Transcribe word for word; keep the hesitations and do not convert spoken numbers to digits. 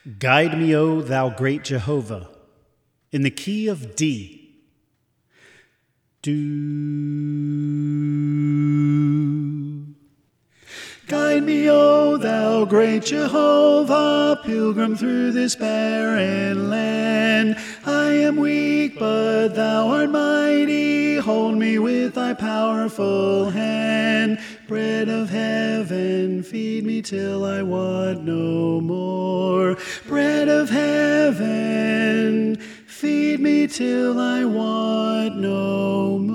Guide me, O thou great Jehovah, in the key of D. Do. Guide me, O thou great Jehovah, pilgrim through this barren land. I am weak, but thou art mighty. Hold me with thy powerful hand. Bread of heaven, feed me till I want no more. Bread of heaven, feed me till I want no more.